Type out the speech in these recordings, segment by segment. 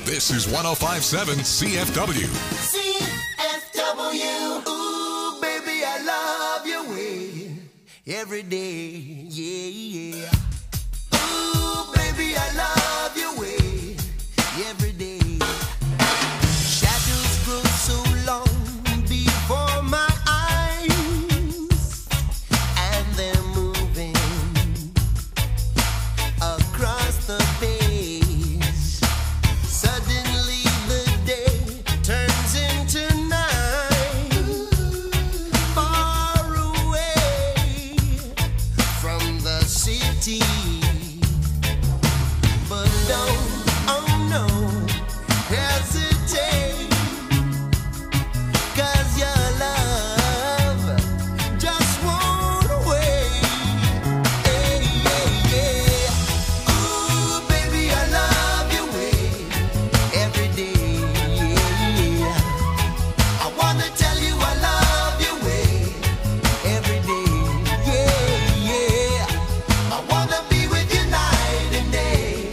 This is 105.7 CFW. CFW. Ooh, baby, I love your way every day. Yeah, yeah. Ooh, baby, I love your way every day. Shadows grow so long before my eyes, and they're moving across the page. Suddenly the day turns into night, far away from the city. But don't, oh no, hesitate, 'cause your love just won't wait. Hey, yeah, yeah. Ooh, baby, I love your way every day. Yeah. I wanna tell you I love your way every day. Yeah, yeah. I wanna be with you night and day.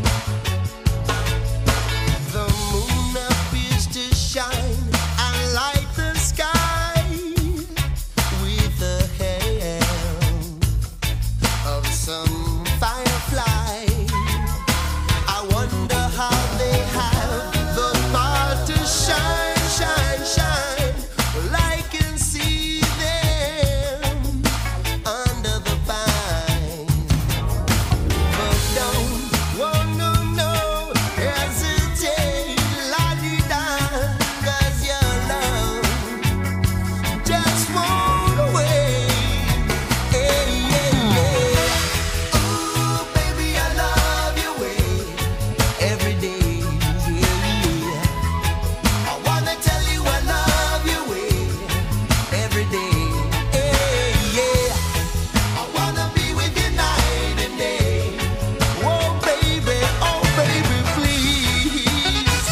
The moon appears to shine and light the sky with the help of some firefly. I wonder how they have the power to shine, shine, shine. Well, I can see them under the pine. But don't, oh no, no, hesitate, la-di-da, 'cause your love just won't wait. Hey, yeah, yeah. Ooh, baby, I love your way every day. Yeah. I wanna tell you I love your way every day. Hey, yeah. I wanna be with you night and day. Oh baby, please.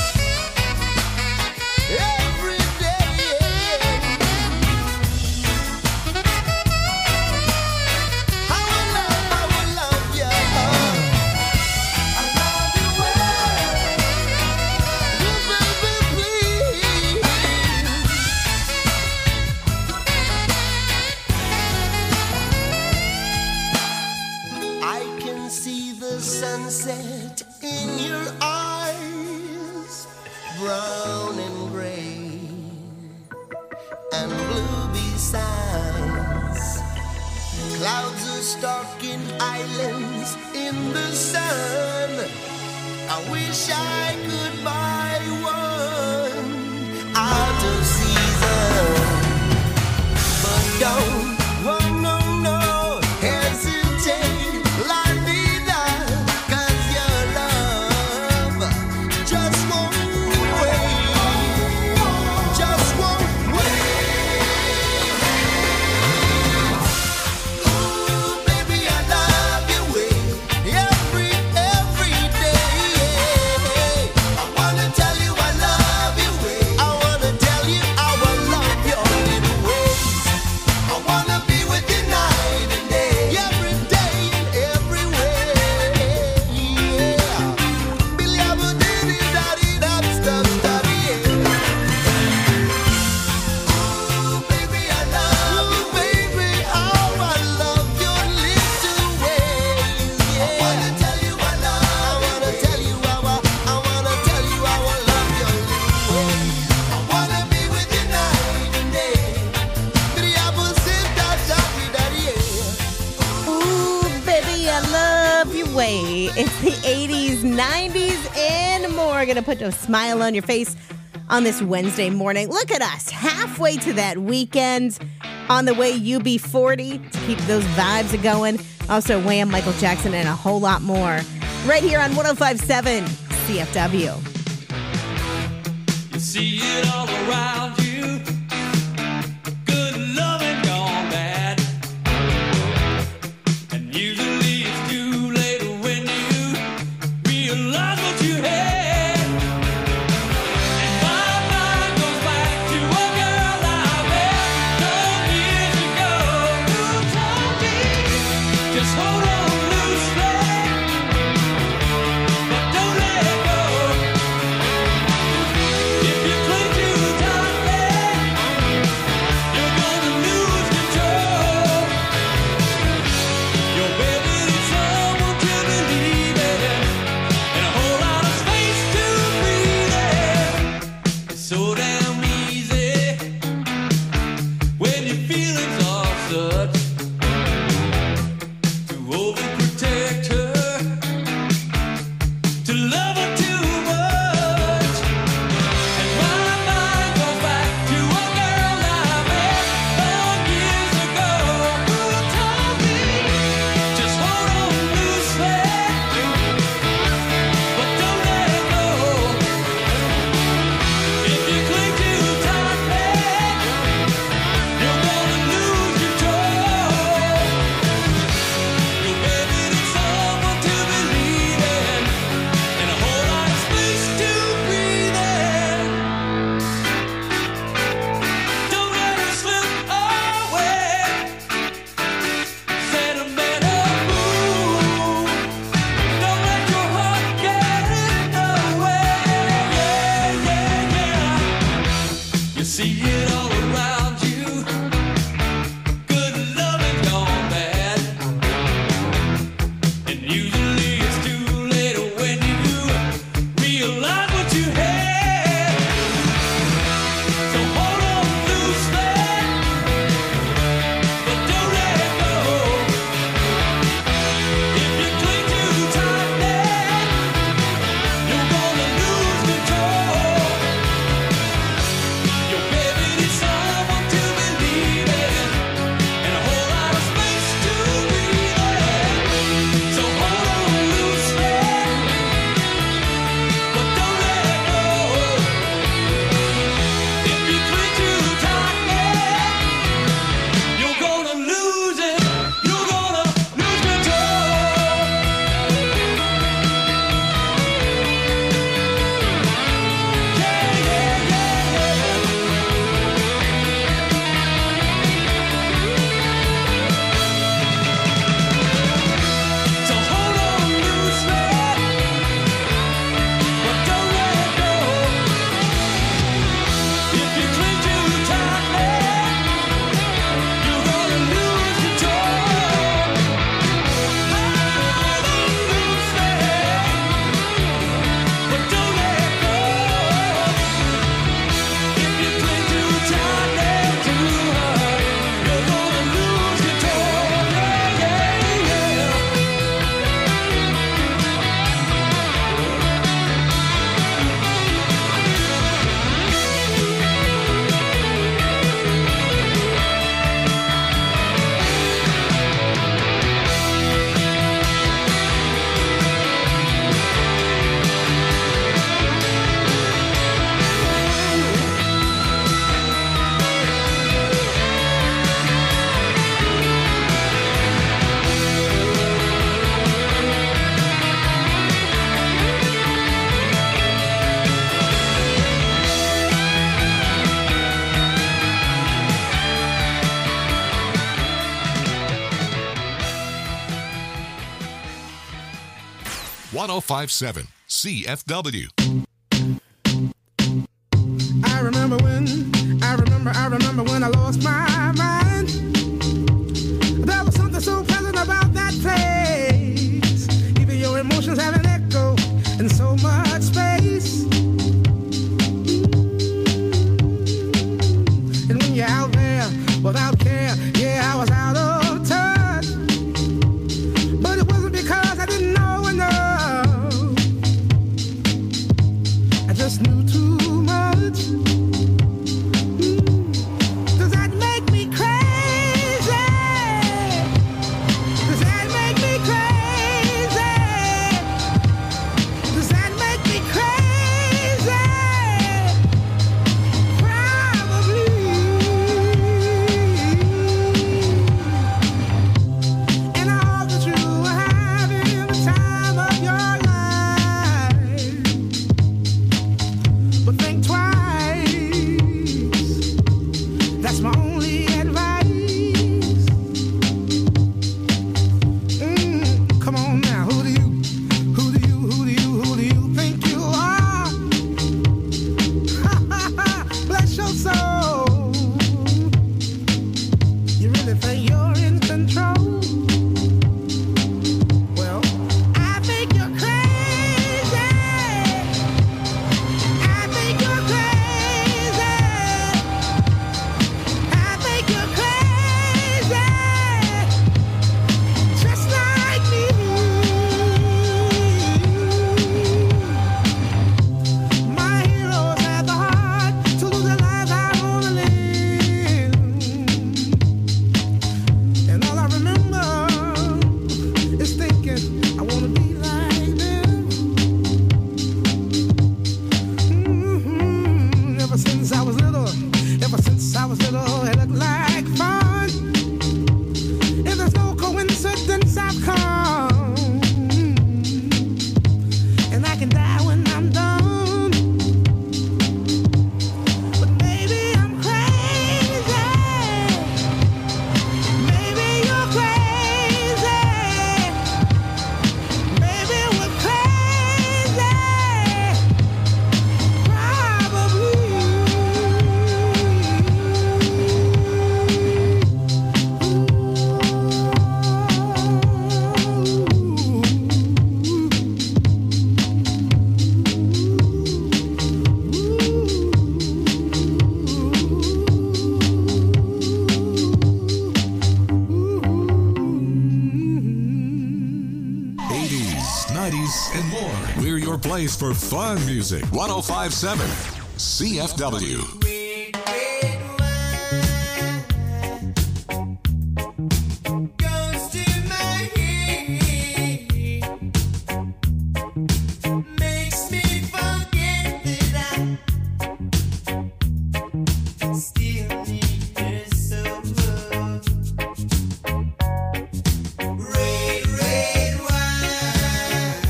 Every day. I will love you. I love you well. Baby, please. I can see the sunset in your eyes, brown and gray and blue besides. Clouds are stalking islands in the sun. I wish I could buy one out of season. But don't, oh no, no, hesitate, la-di-da, 'cause your love just won't wait, just won't wait. Ooh, baby, I love your way every day. I wanna tell you I love your way. I wanna tell you I will love your little ways. I wanna be with you night and day, every day and everywhere. Yeah. Billy, I will diddy-daddy-dab, stuff-daddy, yeah. Ooh, baby, I love you, baby. How I love your little ways. Yeah. I wanna tell you I love. I wanna tell you I will love your little ways. I wanna be with you night and day. Billy, I will sit-da-daddy-daddy, yeah. Ooh, baby, I love your way. It's the 80s, 90s, and more. Gonna put a smile on your face on this Wednesday morning. Look at us, halfway to that weekend. On the way, UB40 to keep those vibes going. Also, Wham, Michael Jackson, and a whole lot more. Right here on 105.7 CFW. You see it all around you. Good loving gone bad. And usually it's too late when you realize what you had. And my mind goes back to a girl I met 12 years ago. Who told me just hold on loosely, but don't let go. 1057 CFW. I remember when I lost my mind. There was something so pleasant about that place. Even your emotions have an echo in so much space. And when you're out there without care, yeah, I was out of touch. But it wasn't because I didn't know enough. I just knew too much. Does that make me crazy? Does that make me crazy? Does that make me crazy? Probably. And I hope that you are having the time of your life. But think twice. That's my only advice. Come on now, who do you think you are? Bless your soul. You really think you're in control? Well, I think you're crazy. I think you're crazy. I think you're crazy. Just like me. My heroes had the heart to lose their lives. I wanna live. And all I remember is thinking I wanna be like them. Ever since I was little, it looked like fun. If there's no coincidence, I've come. And I can die when I'm done. But maybe I'm crazy. Maybe you're crazy. Maybe we're crazy. Probably. 80s, 90s, and more. We're your place for fun music. 1057 CFW. Red, red wine goes to my head, makes me forget that I still need her so much. Red, red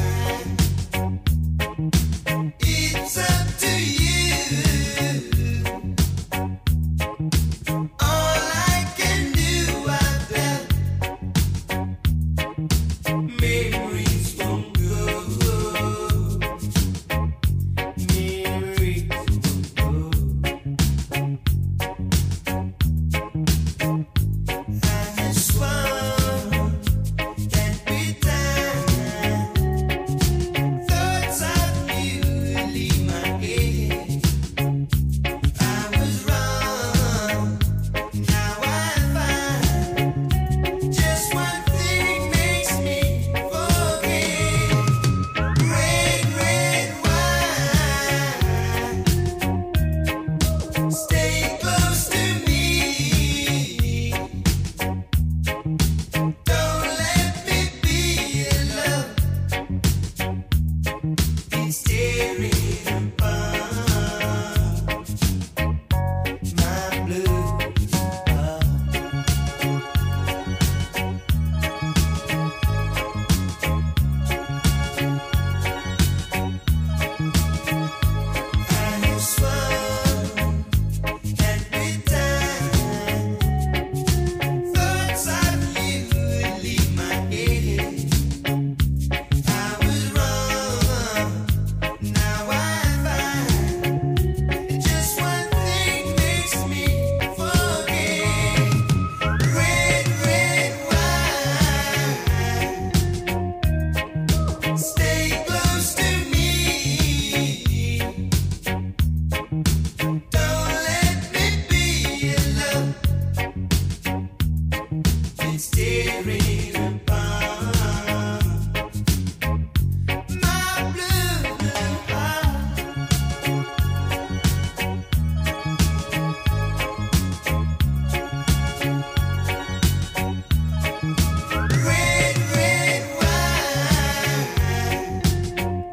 wine, it's up to you.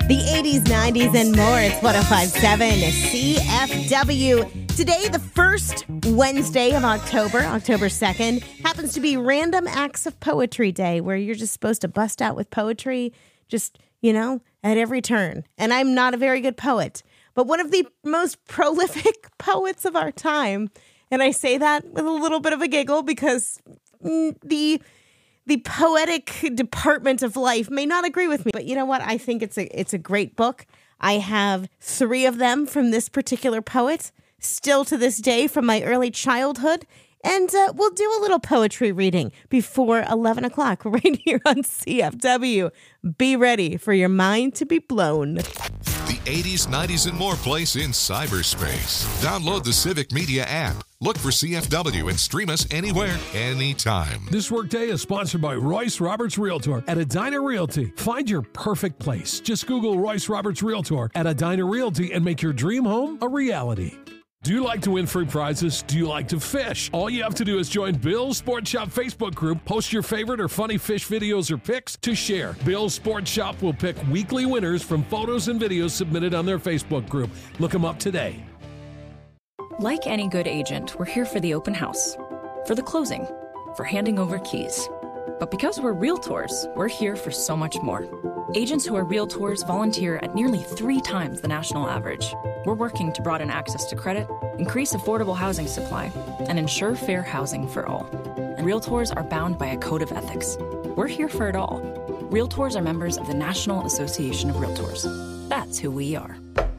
The 80s, 90s, and more. It's 105.7 CFW. Today, the first Wednesday of October 2nd, happens to be Random Acts of Poetry Day, where you're just supposed to bust out with poetry, just, at every turn. And I'm not a very good poet, but one of the most prolific poets of our time. And I say that with a little bit of a giggle because the poetic department of life may not agree with me. But you know what? I think it's a great book. I have 3 of them from this particular poet, still to this day from my early childhood. And we'll do a little poetry reading before 11 o'clock right here on CFW. Be ready for your mind to be blown. The 80s, 90s, and more place in cyberspace. Download the Civic Media app. Look for CFW and stream us anywhere, anytime. This workday is sponsored by Royce Roberts Realtor at Edina Realty. Find your perfect place. Just Google Royce Roberts Realtor at Edina Realty and make your dream home a reality. Do you like to win free prizes? Do you like to fish? All you have to do is join Bill's Sports Shop Facebook group, post your favorite or funny fish videos or pics to share. Bill's Sports Shop will pick weekly winners from photos and videos submitted on their Facebook group. Look them up today. Like any good agent, we're here for the open house, for the closing, for handing over keys. But because we're realtors, we're here for so much more. Agents who are realtors volunteer at nearly 3 times the national average. We're working to broaden access to credit, increase affordable housing supply, and ensure fair housing for all. And realtors are bound by a code of ethics. We're here for it all. Realtors are members of the National Association of Realtors. That's who we are.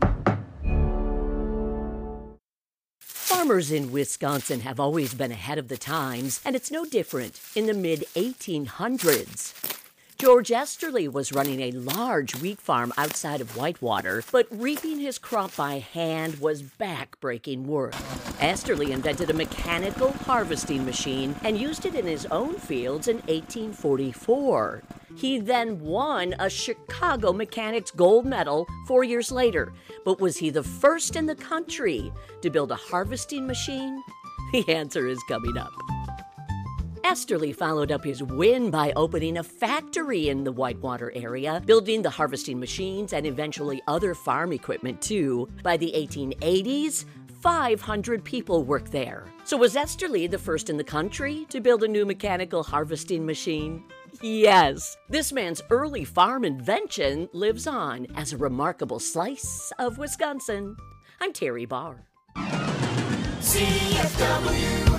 Farmers in Wisconsin have always been ahead of the times, and it's no different in the mid-1800s. George Esterly was running a large wheat farm outside of Whitewater, but reaping his crop by hand was back-breaking work. Esterly invented a mechanical harvesting machine and used it in his own fields in 1844. He then won a Chicago Mechanics Gold Medal 4 years later. But was he the first in the country to build a harvesting machine? The answer is coming up. Esterly followed up his win by opening a factory in the Whitewater area, building the harvesting machines and eventually other farm equipment too. By the 1880s, 500 people worked there. So was Esterly the first in the country to build a new mechanical harvesting machine? Yes, this man's early farm invention lives on as a remarkable slice of Wisconsin. I'm Terry Barr. CFW.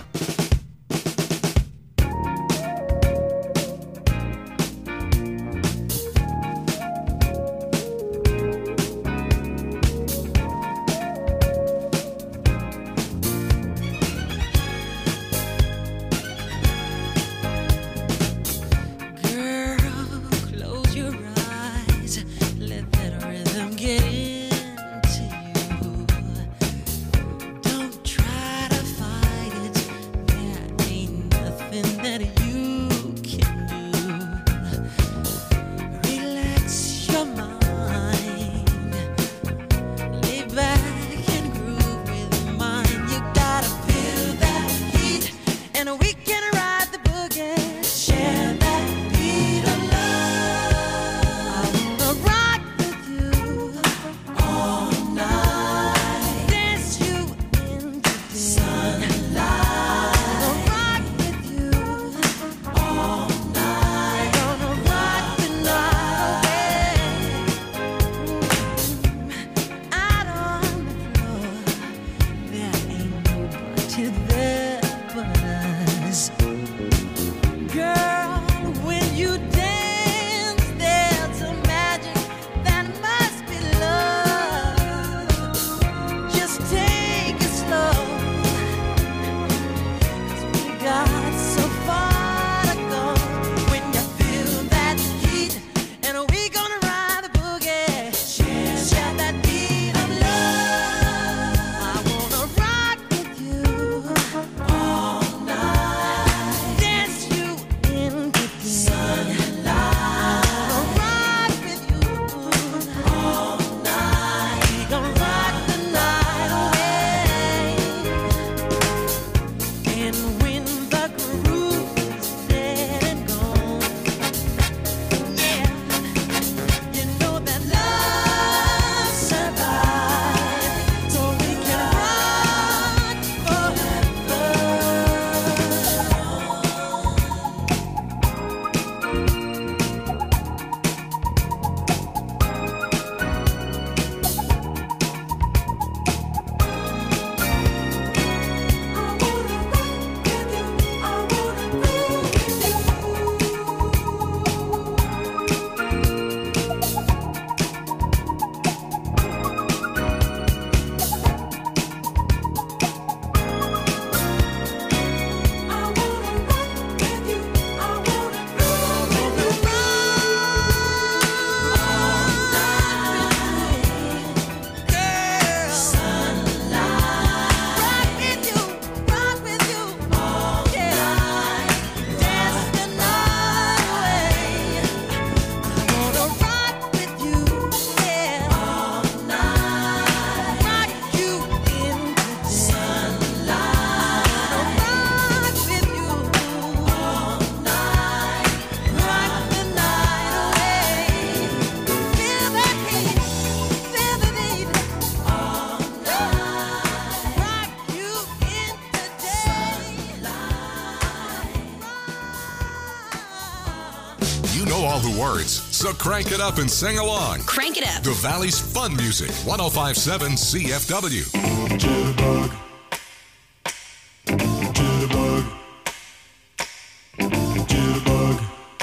the words, so crank it up and sing along. Crank it up. The Valley's fun music, 105.7 CFW. Jitterbug. Jitterbug. Jitterbug.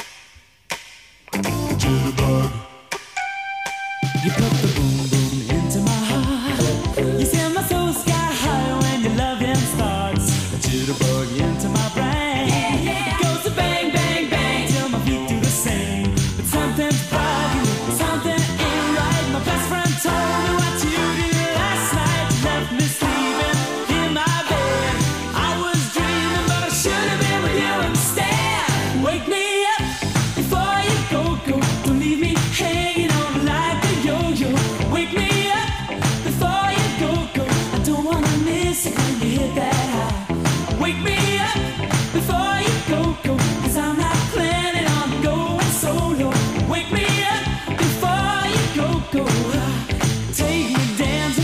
Jitterbug. You put the boom boom into my heart. You send my soul sky high when your loving starts. A jitterbug into my brain. It goes to bang, bang, bang till my feet do the same. But something's bugging, something ain't right. My best friend told me what you did last night. You left me sleeping in my bed. I was dreaming, but I should have been with you instead. Wake me up before you go, go. Don't leave me hanging on like a yo-yo. Wake me up before you go, go. I don't wanna miss it when you hit that high. Wake me up before you go, go. 'Cause I'm not planning on going solo. Wake me up before you go, go. Take me dancing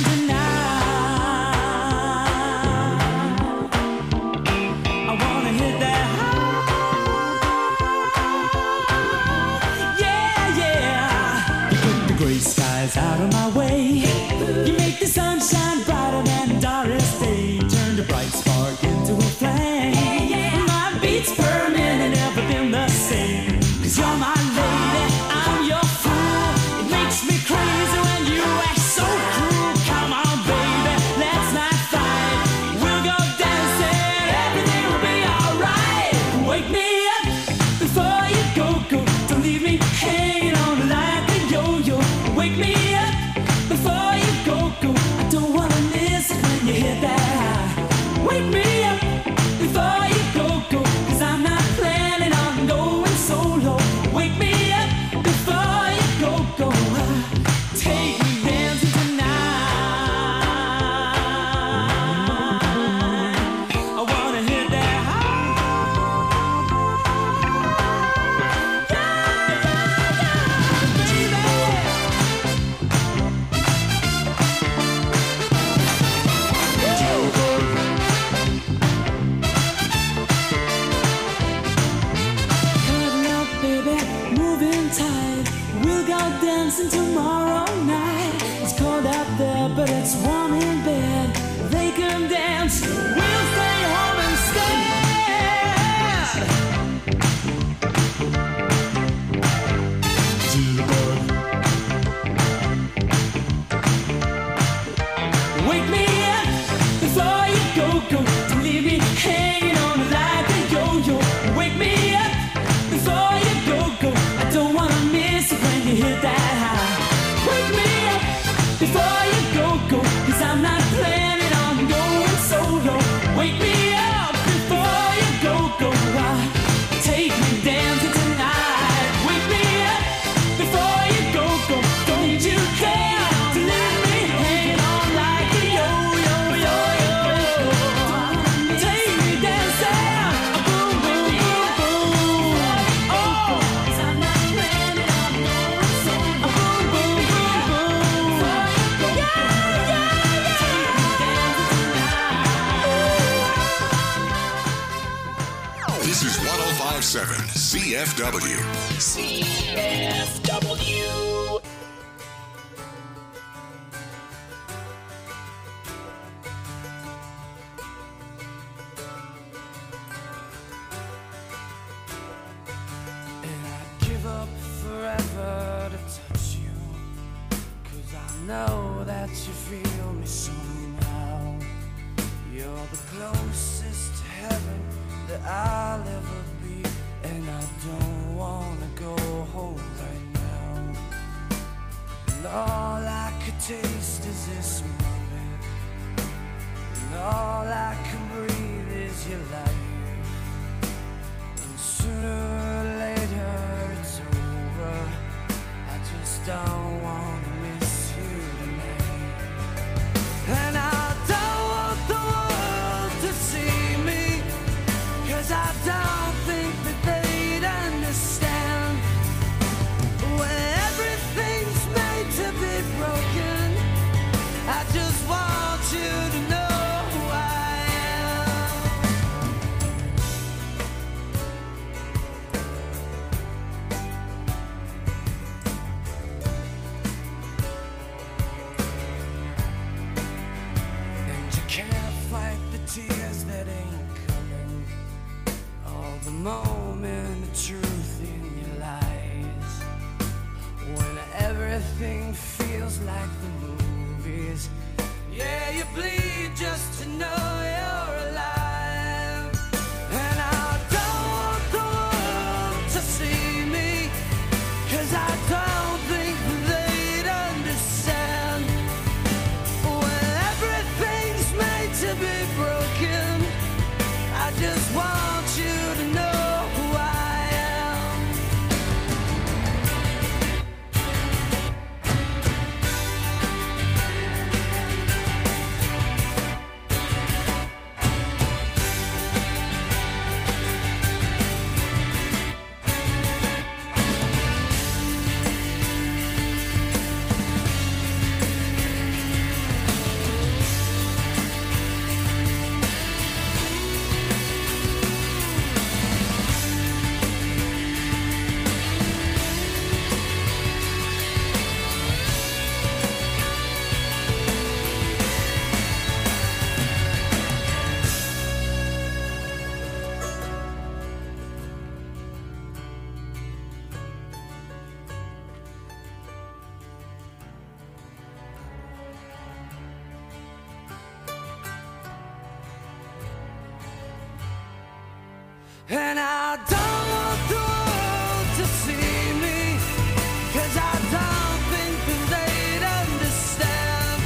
tonight. I wanna hit that high. Yeah, yeah. You put the gray skies out of my way. You make the sunshine brighter than Doris Day. Turn the bright spark into a flame. My beats per minute never been the same. 'Cause you're my lady, I'm your fool. It makes me crazy when you act so cruel. Come on, baby, let's not fight. We'll go dancing, everything will be alright. Wake me up before you go, go. Don't leave me hanging on like a yo-yo. Wake me up before you go, go. I don't wanna miss it when you hit that high. Wake me up before you go, go. 'Cause I'm not planning on going solo. Wake me up before you go, go. Take me dancing tonight. I wanna hit that high. Cutting up, baby, moving tight. We'll go dancing tomorrow night. It's cold out there, but it's warm in bed. They can dance, we'll stay home instead. Jitterbug. Wake me up before you go, go. Don't leave me hanging on like a yo-yo. Wake me up before you go, go. I don't wanna miss it when you hit that high. Wake me up before you go, go. 'Cause I'm not planning on going solo. Wake me up before you go, go. Take me dancing tonight. Wake me up before you go, go. Don't you care to leave me hanging on like a yo-yo, yo-yo. Take me dancing, boom, boom, boom, boom. Oh, 'cause I'm not planning on going solo. Boom, boom, boom, boom. Yeah, yeah, yeah. Take me dancing tonight. This is 105.7 CFW. CFW. And I'd give up forever to touch you. 'Cause I know that you feel me somehow. You're the closest to heaven that I'll ever be. And I don't wanna go home right now. And all I could taste is this moment. And all I can breathe is your light. And sooner or later it's over. I just don't wanna miss you tonight. And I don't want the world to see me. 'Cause I don't think that they'd understand. When everything's made to be broken, I just want you to know who I am. everything feels like the movies. Yeah, you bleed just to know you're alive. And I don't want the world to see me, 'cause I don't think they'd understand. When everything's made to be broken, I just want you to know who I am. And I don't want the world to see me, 'cause I don't think that they'd understand.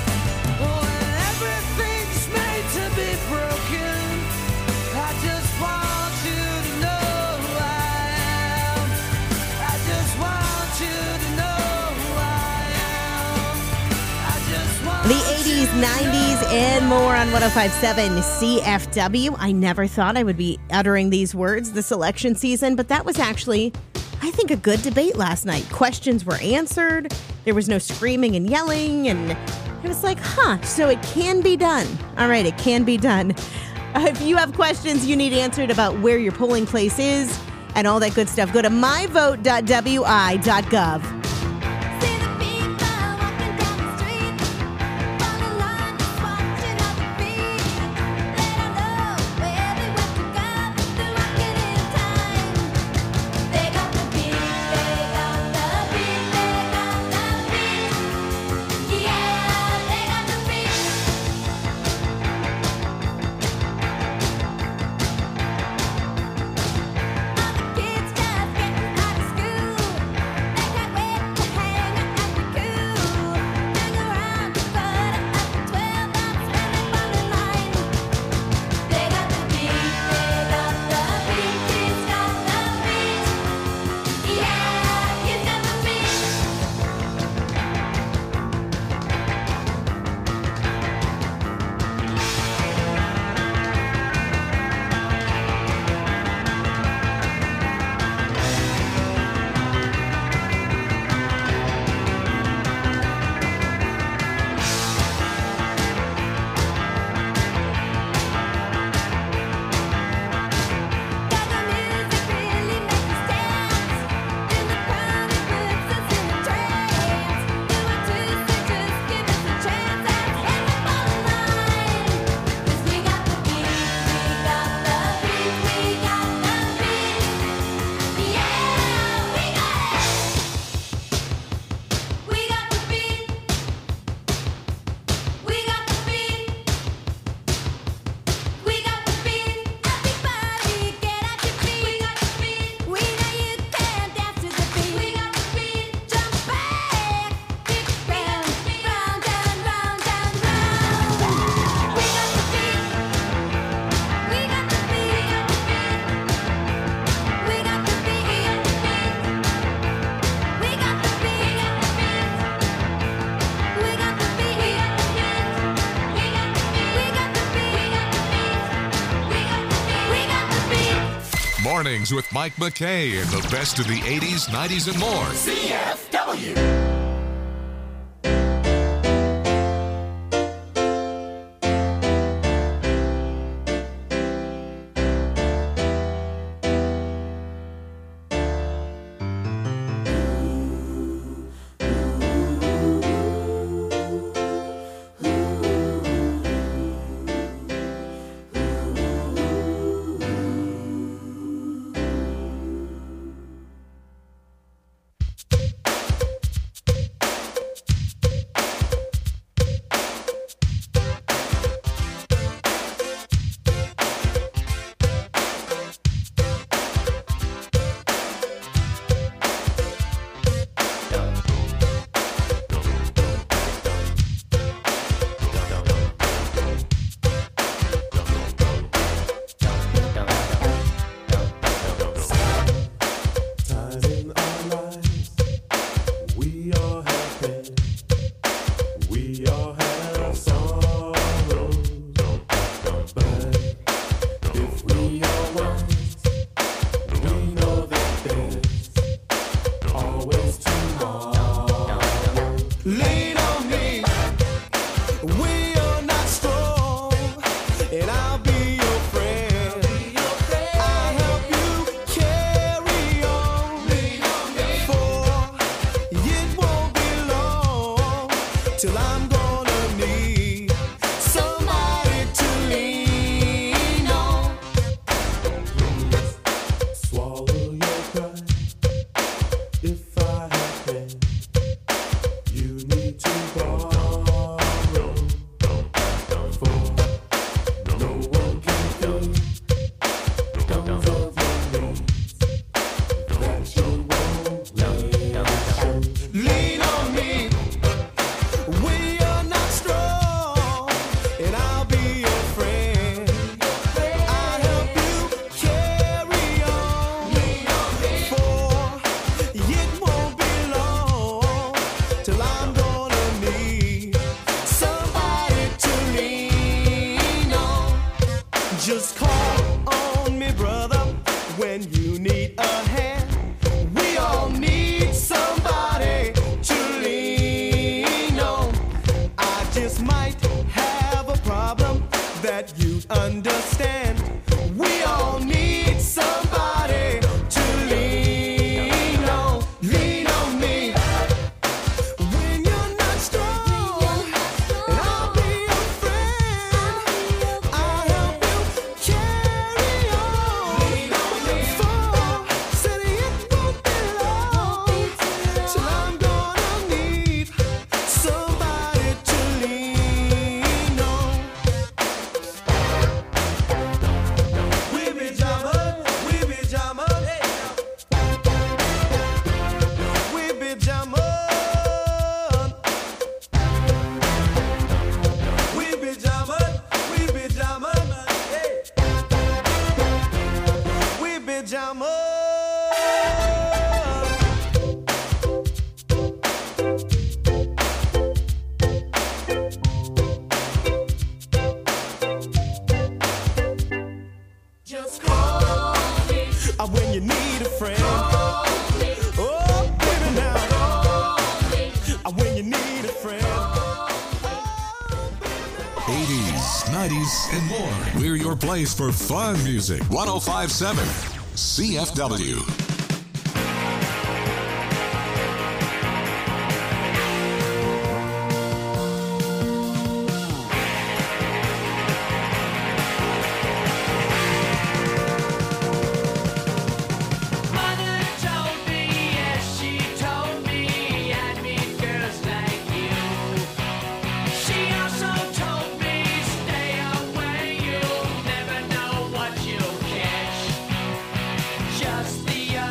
When everything's made to be broken, I just want you to know who I am. I just want you to know who I am. I just want The 80s, 90s, and more on 105.7 CFW. I never thought I would be uttering these words this election season, but that was actually, I think, a good debate last night. Questions were answered. There was no screaming and yelling, and it was like, so it can be done. All right, it can be done. If you have questions you need answered about where your polling place is and all that good stuff, go to myvote.wi.gov. See the people walking down the street, on the line just watching other feet. They don't know where they went to go, they're rocking in time. They got the beat, they got the beat, they got the beat. Yeah, they got the beat. All the kids just getting out of school. They can't wait to hang out at the cool. Hang around the butt at the 12 ounce and they fall in line. They got the beat, they got the beat, he's got the beat. Yeah, he's got the beat. Got the music really makes us dance. In the crowd it puts us in a trance. You want to, so just give us a chance and hit the bottom line. 'Cause we got the beat, we got the beat, we got the beat. Yeah, we got it. We got the beat. We got the beat. We got the beat. Everybody get out your feet. We got the beat. We know you can dance to the beat. We got the beat. Jump back, kick round, round and round and round. We got the beat. We got the beat. We got the beat. We got the beat. We got the beat. We got the beat. Mornings with Mike McKay and the best of the 80s, 90s, and more. CFW. Lean on me. We are not strong, and I'll be your friend. I'll help you carry on. For it won't be long till I'm gonna need somebody to lean on. Swallow your pride. If I have been, you need to borrow. For no one can fill all of your needs that you won't let. Lean on me. We are not strong, and I'll be your friend. I'll help you carry on. For it won't be long till I'm gonna need somebody to lean on. Just call on me, brother, when you need a hand. We all need somebody to lean on. I just might have a problem that you'd understand. We all need somebody to lean on. Lean on me. When you're not strong, and I'll be your friend. I'll help you carry on. Lean on me. For said it won't be long till I'm gonna need somebody to lean on. We be jamming, we be jamming, we be jamming, we be jamming, we be jamming, we be jamming. Just call me when you need a friend. Oh, baby, now. When you need a friend. 80s, 90s, and more. We're your place for fun music. 1057 CFW. Mother told me, yes, she told me, I'd meet girls like you. She also told me, stay away, you'll never know what you'll catch. Just the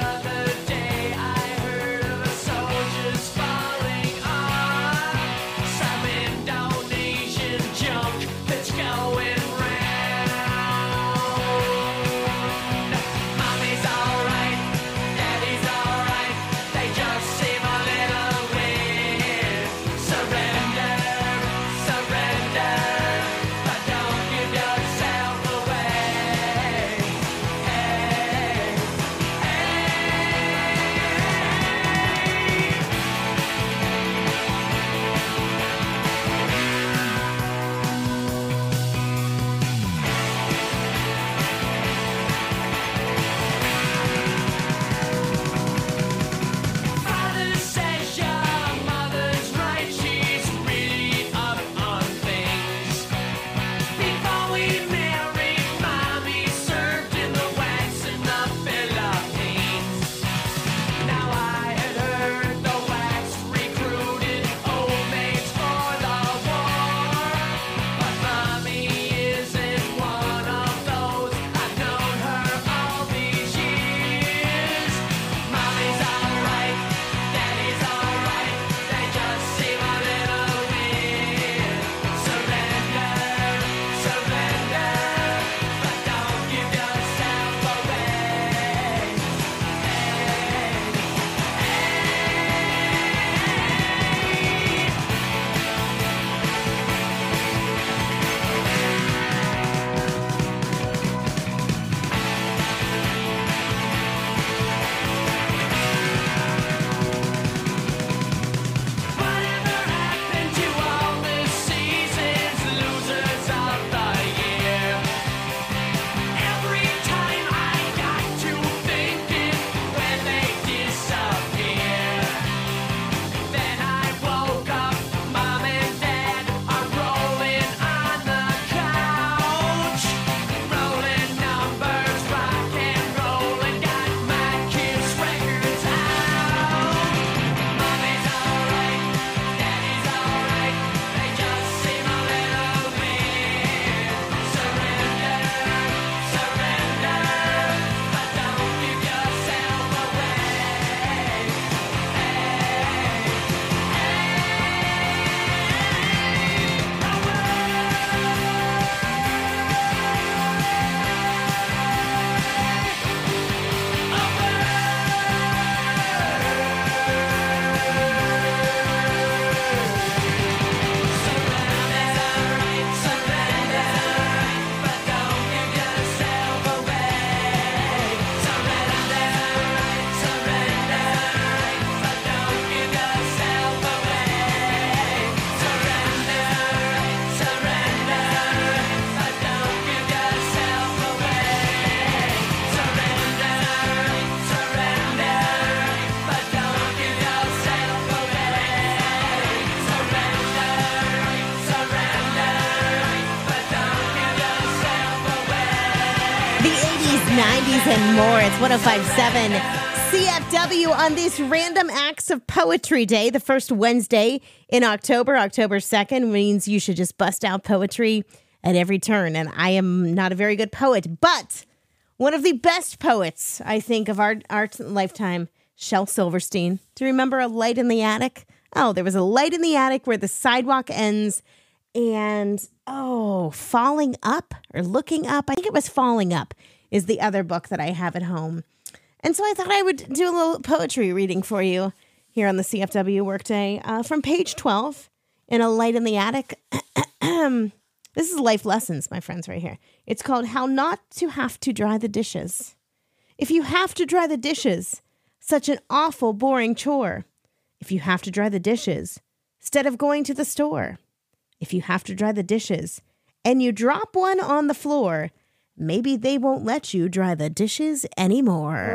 90s and more. It's 105.7 CFW on this Random Acts of Poetry Day, the first Wednesday in October. October 2nd means you should just bust out poetry at every turn. And I am not a very good poet, but one of the best poets, I think, of our lifetime, Shel Silverstein. Do you remember A Light in the Attic? Oh, there was a light in the attic where the sidewalk ends and, Falling Up or Looking Up. I think it was Falling Up is the other book that I have at home. And so I thought I would do a little poetry reading for you here on the CFW Workday. From page 12 in A Light in the Attic. This is life lessons, my friends, right here. It's called How Not to Have to Dry the Dishes. If you have to dry the dishes, such an awful, boring chore. If you have to dry the dishes, instead of going to the store. If you have to dry the dishes, and you drop one on the floor, maybe they won't let you dry the dishes anymore.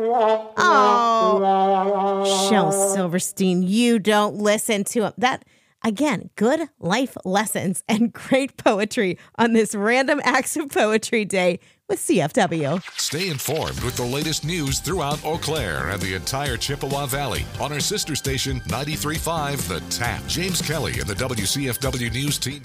Oh, Shel Silverstein, you don't listen to him. That, again, good life lessons and great poetry on this Random Acts of Poetry Day with CFW. Stay informed with the latest news throughout Eau Claire and the entire Chippewa Valley on our sister station 93.5 The Tap. James Kelly and the WCFW News team.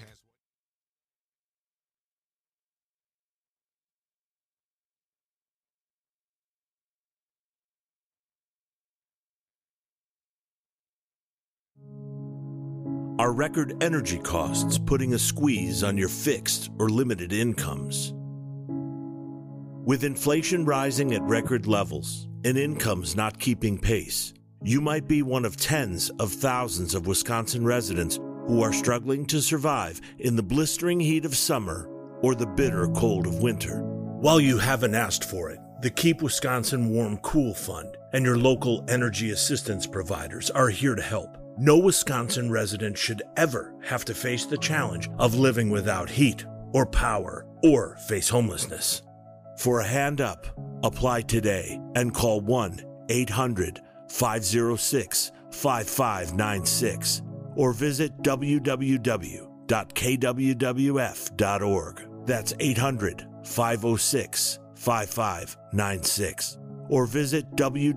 Are record energy costs putting a squeeze on your fixed or limited incomes? With inflation rising at record levels and incomes not keeping pace, you might be one of tens of thousands of Wisconsin residents who are struggling to survive in the blistering heat of summer or the bitter cold of winter. While you haven't asked for it, the Keep Wisconsin Warm Cool Fund and your local energy assistance providers are here to help. No Wisconsin resident should ever have to face the challenge of living without heat or power or face homelessness. For a hand up, apply today and call 1-800-506-5596 or visit www.kwwf.org. That's 800-506-5596 or visit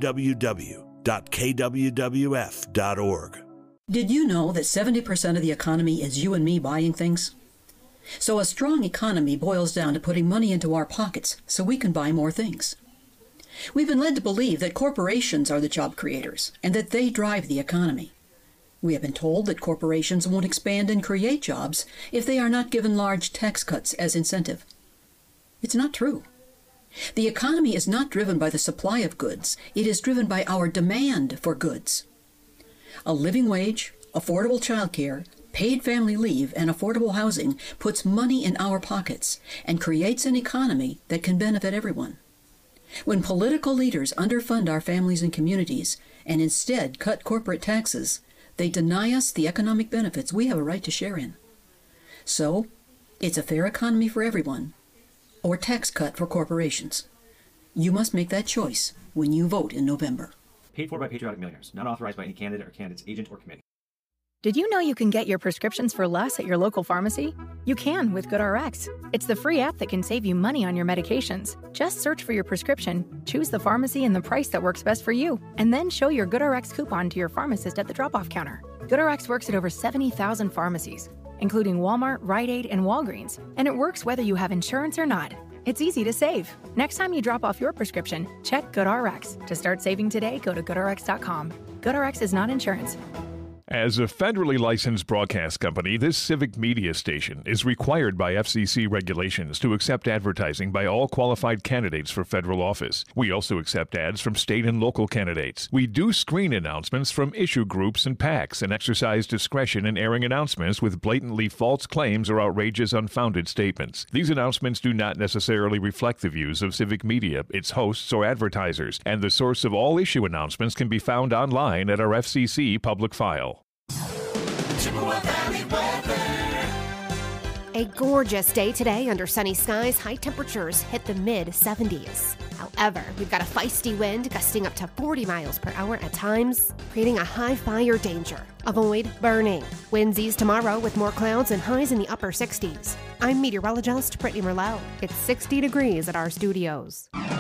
www.kwwf.org. Did you know that 70% of the economy is you and me buying things? So a strong economy boils down to putting money into our pockets so we can buy more things. We've been led to believe that corporations are the job creators and that they drive the economy. We have been told that corporations won't expand and create jobs if they are not given large tax cuts as incentive. It's not true. The economy is not driven by the supply of goods. It is driven by our demand for goods. A living wage, affordable childcare, paid family leave, and affordable housing puts money in our pockets and creates an economy that can benefit everyone. When political leaders underfund our families and communities and instead cut corporate taxes, they deny us the economic benefits we have a right to share in. So, it's a fair economy for everyone, or tax cut for corporations. You must make that choice when you vote in November. Paid for by Patriotic Millionaires. Not authorized by any candidate or candidate's agent or committee. Did you know you can get your prescriptions for less at your local pharmacy? You can with GoodRx. It's the free app that can save you money on your medications. Just search for your prescription, choose the pharmacy and the price that works best for you, and then show your GoodRx coupon to your pharmacist at the drop-off counter. GoodRx works at over 70,000 pharmacies, including Walmart, Rite Aid, and Walgreens, and it works whether you have insurance or not. It's easy to save. Next time you drop off your prescription, check GoodRx. To start saving today, go to GoodRx.com. GoodRx is not insurance. As a federally licensed broadcast company, this civic media station is required by FCC regulations to accept advertising by all qualified candidates for federal office. We also accept ads from state and local candidates. We do screen announcements from issue groups and PACs and exercise discretion in airing announcements with blatantly false claims or outrageous, unfounded statements. These announcements do not necessarily reflect the views of civic media, its hosts, or advertisers, and the source of all issue announcements can be found online at our FCC public file. Chippewa Valley weather. A gorgeous day today under sunny skies. High temperatures hit the mid-70s. However, we've got a feisty wind gusting up to 40 miles per hour at times, creating a high fire danger. Avoid burning. Winds ease tomorrow with more clouds and highs in the upper 60s. I'm meteorologist Brittany Merlot. It's 60 degrees at our studios.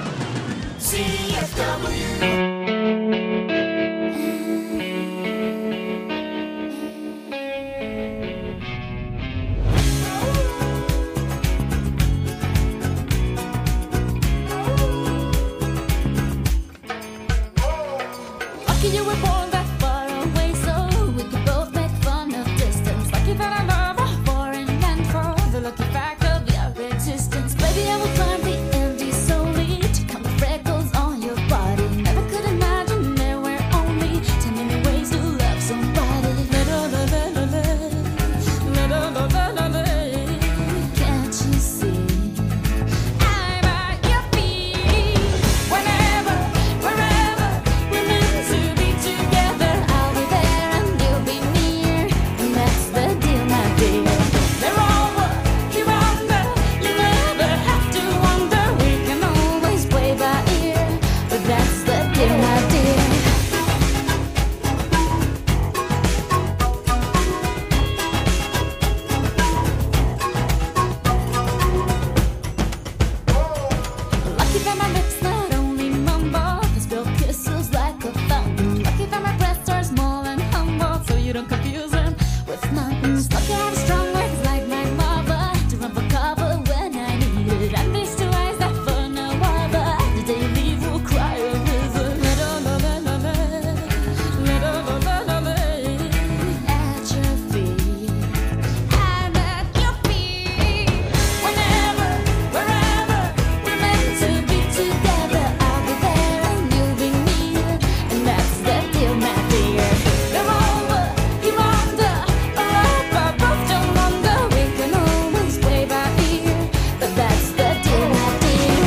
Lucky you were born that far away, so we could both make fun of distance. Lucky that I love her for and for the lucky fact of your existence. Baby, I will climb the Andes solely to count the freckles on your body. Never could imagine there were only 10 million ways to love somebody. Can't you see? I'm at your feet. Whenever, wherever we're meant to be together, I'll be there and you'll be near, and that's the deal, my dear. They're over, you're under, you never have to wonder. We can always play by ear, but that's the deal, my dear. Lucky that my lips not only mumble, they spill kisses like a fountain. Lucky that my breasts are small and humble, so you don't confuse them with mountains. Lucky I have strong legs like my mother to run for cover when I need it. And these two eyes that for no other, the day you leave will cry a river. At your feet, I'm at your feet. Whenever, wherever we're meant to be together, I'll be there and you'll be near, and that's the deal, my dear. They're over, you're under, or both don't wonder. We can always play by ear, but that's the deal, my dear.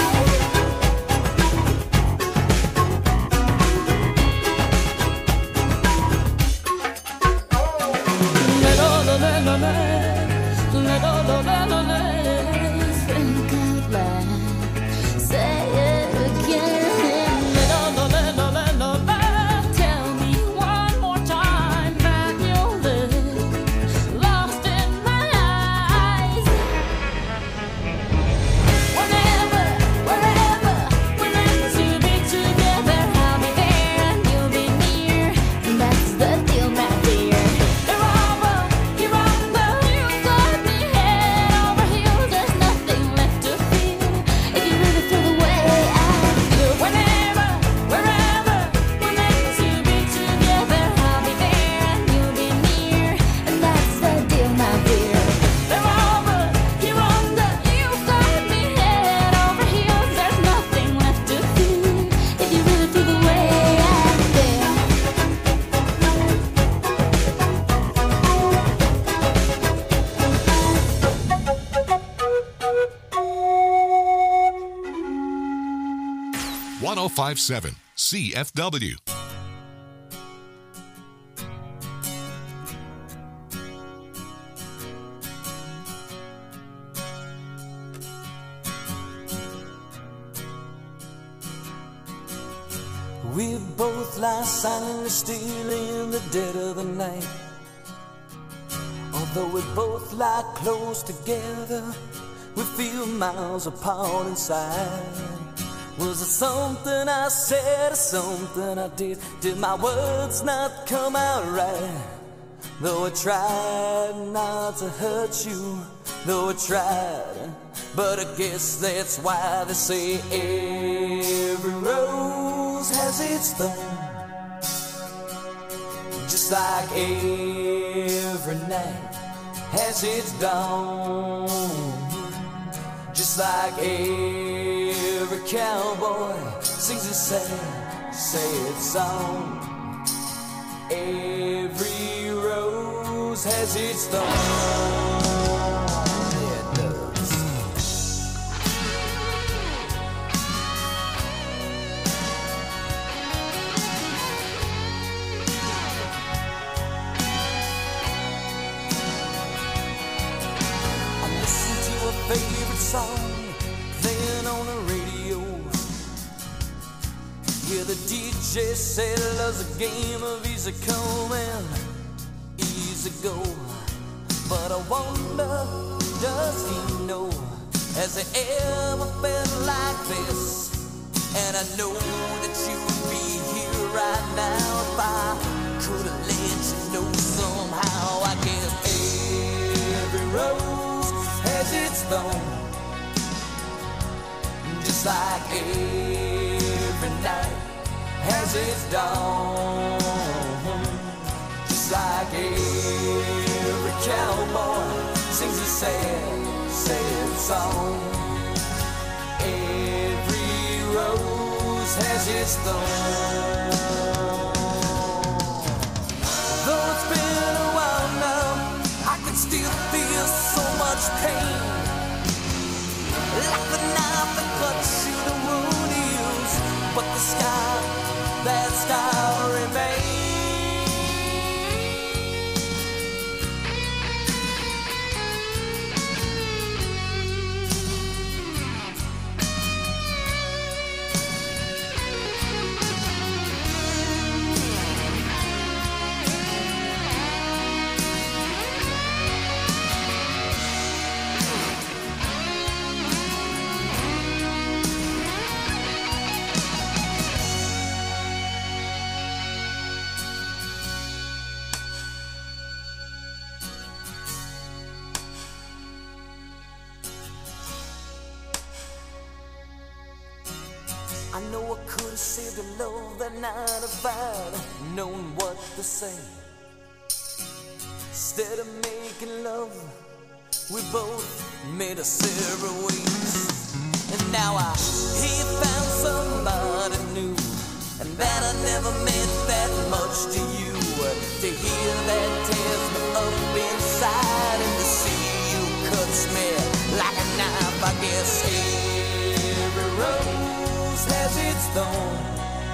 Think out loud, say it again. Tell me one more time that you'll live lost in my eyes. Whenever, wherever we're meant to be together, I'll be there and you'll be near, and that's the deal, my dear. They're over, you're under, you've got me head over heels. There's nothing left to feel if you really feel the way I feel. Whenever, wherever we're meant to be together, I'll be there and you'll be near, and that's the deal, my dear. They're over, you're under, you've got me head over heels. There's nothing left to feel if you really feel the way I feel. 1057 CFW. We both lie silently still in the dead of the night. Although we both lie close together, we feel miles apart inside. Was it something I said or something I did? Did my words not come out right? Though I tried not to hurt you, though I tried, but I guess that's why they say every rose has its thorn. Just like every night has its dawn. Just like every cowboy sings a sad, sad song. Every rose has its thorn. Yeah, it does. I listen to a favorite song playing on the radio. Yeah, the DJ said love's a game of easy come and easy go. But I wonder, does he know, has he ever felt like this? And I know that you would be here right now if I could have let you know somehow. I guess every rose has its thorn, just like every night has its dawn, just like every cowboy sings a sad, sad song. Every rose has its thorn. Though it's been a while now, I can still feel so much pain, like the knife that cuts you the wound heals, but the scar, that scar remains. I know I could have saved the love that night if I'd known what to say. Instead of making love, we both made us separate ways. And now I hear you found somebody new, and that I never meant that much to you. To hear that tears me up inside, and to see you cuts me like a knife. I guess every rose has its thorn,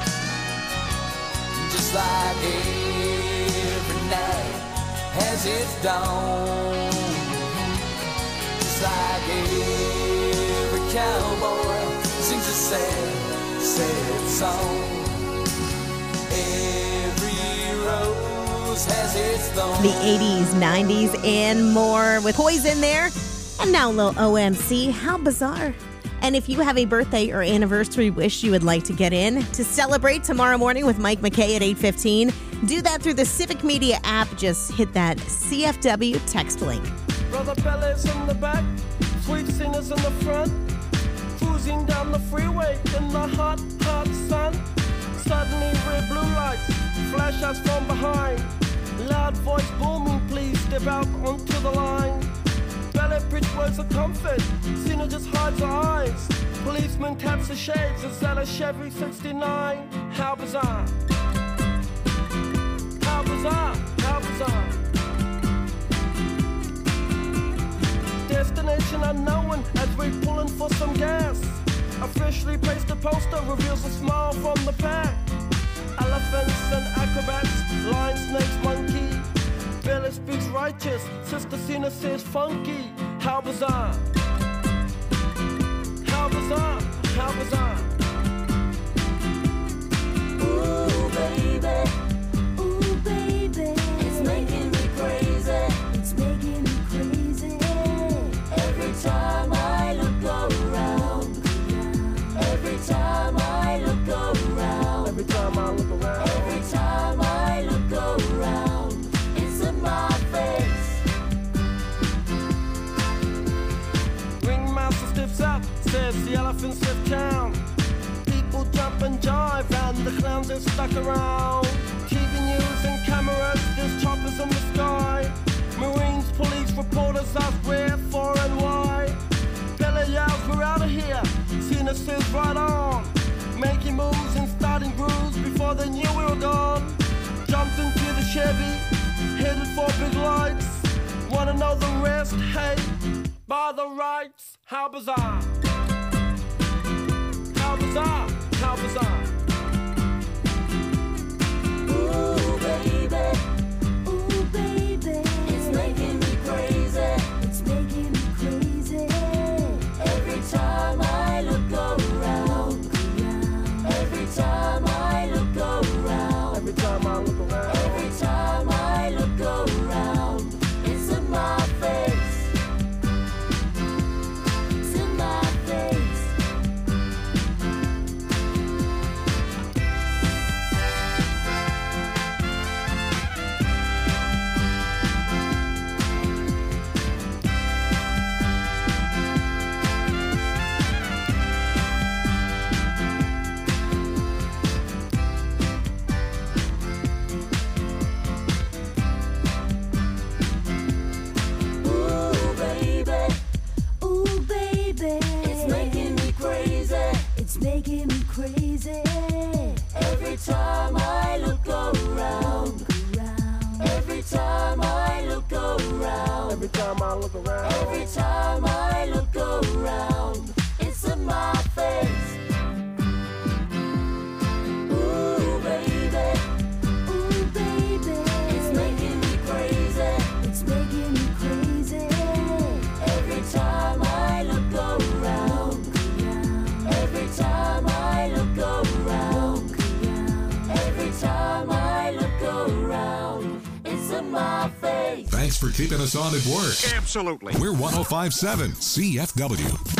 just like every night has its dawn, just like every cowboy sings a sad, sad song. Every rose has its thorn. The 80s, 90s, and more with Poison there. And now a little OMC. How bizarre. And if you have a birthday or anniversary wish you would like to get in to celebrate tomorrow morning with Mike McKay at 8:15, do that through the Civic Media app. Just hit that CFW text link. Brother Bellas in the back, sweet singers in the front, cruising down the freeway in the hot, hot sun. Suddenly red blue lights flash us from behind. Loud voice booming, please step out onto the line. Ballet bridge words of comfort, Cena just hides her eyes. Policeman taps the shades, it's at a Chevy 69. How bizarre. How bizarre, how bizarre. Destination unknown as we're pulling for some gas. Officially placed a poster reveals a smile from the pack. Elephants and acrobats, lion, snakes, monkey. Billy speaks righteous, Sister Cena says funky. How bizarre. How bizarre, how bizarre. Ooh, baby. Ooh, baby. It's making me crazy. It's making me crazy. Every time I look around. Every time I look around. Every time I look around. Every time I look around. It's in my face. Ringmaster stiffs up, says the elephants have town. People jump and jive and the clowns are stuck around. TV news and cameras, there's choppers in the sky. Marines, police, reporters ask where, for and why. Billy yells, we're out of here. Cena says right on. Making moves and starting grooves before they knew we were gone. Jumped into the Chevy, headed for big lights. Wanna know the rest? Hey, by the rights. How bizarre. How bizarre. How bizarre. Ooh, baby. Ooh, baby. It's making me crazy. It's making me crazy. Every time I look around. Every time I look around. Every time I look around. Every time I look around. It's in my face. It's in my face. every time I look around. Every time I look around, it's in my face. Ooh, baby. Ooh, baby. It's making me crazy. It's making me crazy. Every time I look around. Every time I look around. Every time I look around, it's in my face. Thanks for keeping us on at work. Absolutely. We're 105.7 CFW.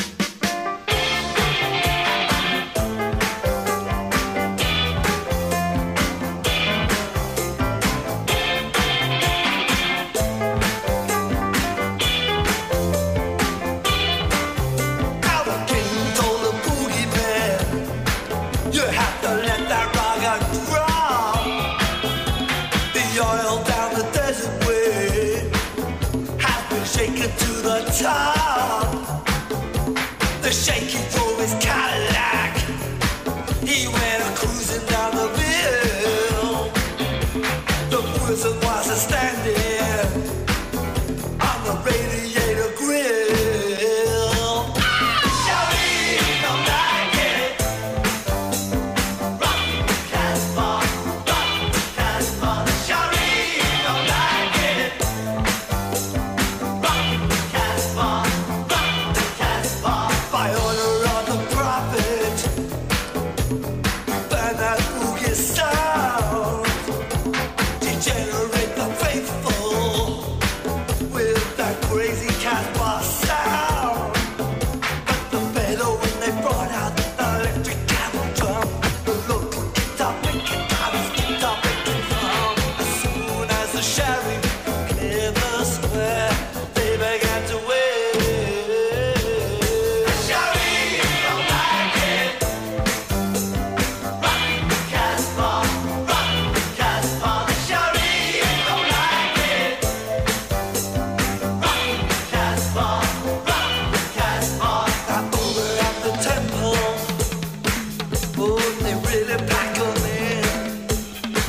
You have to let that rock drop. The oil down the desert way has been shaken to the top. The shaky drove his Cadillac. He went cruising down the hill. The prison was standing on the radiator grill.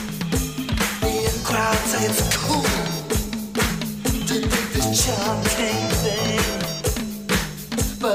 It's cool to think this charm thing